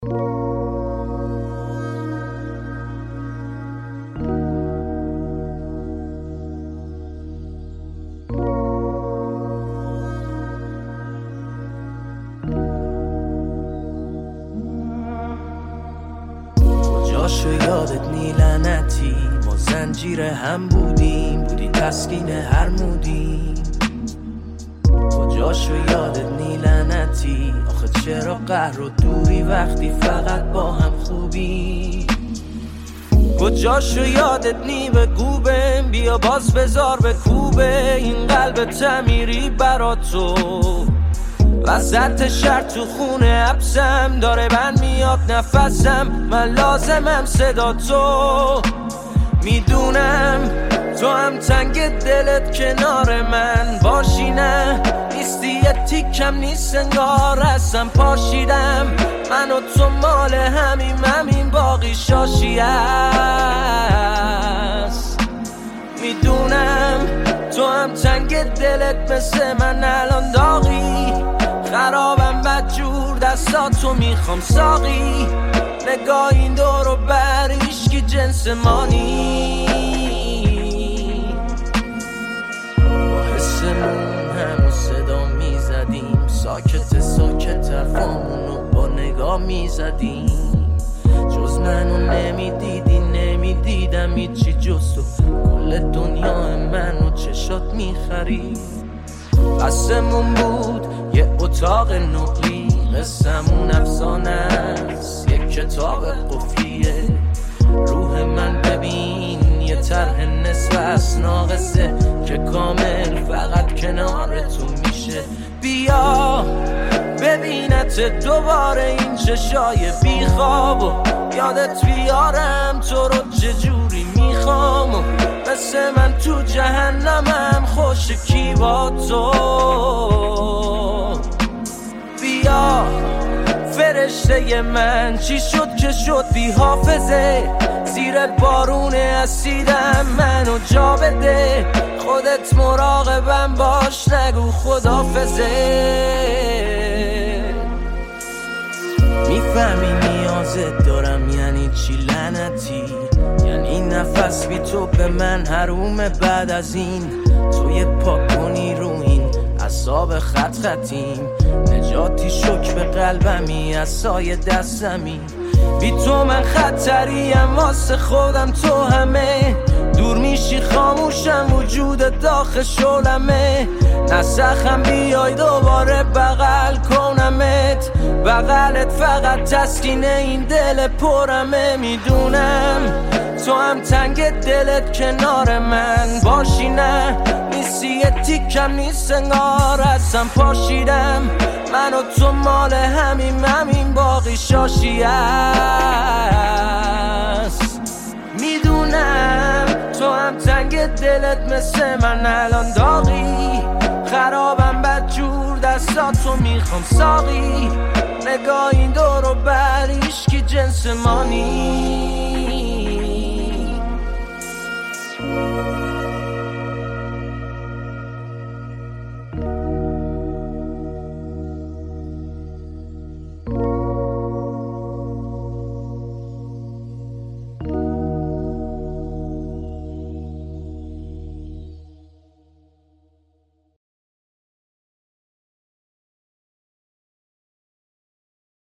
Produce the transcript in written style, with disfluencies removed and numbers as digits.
کجاشو یادت نی لعنتی، ما زنجیر هم بودی تسکین هر مودی. کجاشو یادت نی لعنتی، آخه چرا قهر و دوری وقتی فقط با هم خوبی. کجاشو یادت نی بگو بهم، بیا باز بذار به کوبه این قلب تعمیری برا تو. وسط شهر تو خونه حبسم، داره بند میاد نفسم، من لازمم صدا تو. میدونم تو هم تنگ دلت کنار من باشی، نه نیستی یه تیکم نیست انگار هستم پاشیدم. من و تو مال همین باقی شاشی است. میدونم تو هم تنگ دلت مثل من الان داغی، خرابم بدجور دستاتو میخوام ساقی. نگاه این دور و بر هیچکی جنس ما نی، با حسمون همو صدا میزدیم، ساکت حرفامونو با نگاه میزدیم. جز منو نمیدیدم هیچی جز تو، کل دنیا منو چشات میخرید. قسمون بود یه اتاق نقلی، قسمون افسانه است یک کتاب قفلیه. روح من ببین یه طرح نصف از ناقصه که کامل فقط کنار تو میشه. بیا ببینت دوباره این چشای بیخواب و یادت بیارم تو رو چجوری میخوام. و مثل من تو جهنمم خوش کی با تو. بیا فرشته من چی شد که شد بی حافظه، زیر بارون اسیدم منو جا بده. خودت مراقبم باش نگو خدافظه. میفهمی نیازت دارم یعنی چی لعنتی، یعنی نفس بی تو به من حرومه. بعد از این توی پاک کنی رو این اعصاب خطیم، نجاتی شک به قلبمی از سایه دستمی. بی تو من خطریم واسه خودم، تو همه دور میشی خاموشم وجود داخل شلمه. نسخم بیای دوباره بغل کنمت، بغلت فقط تسکین این دل پرمه. میدونم تو هم تنگ دلت کنار من باشی، نه نیستی یه تیکم نیست انگار هستم پاشیدم. من و تو مال همین باقی شاشی است. میدونم تو هم تنگ دلت مثل من الان داغی، خرابم بدجور دستاتو میخوام ساقی. نگاه این دور و بر هیچکی جنس ما نی.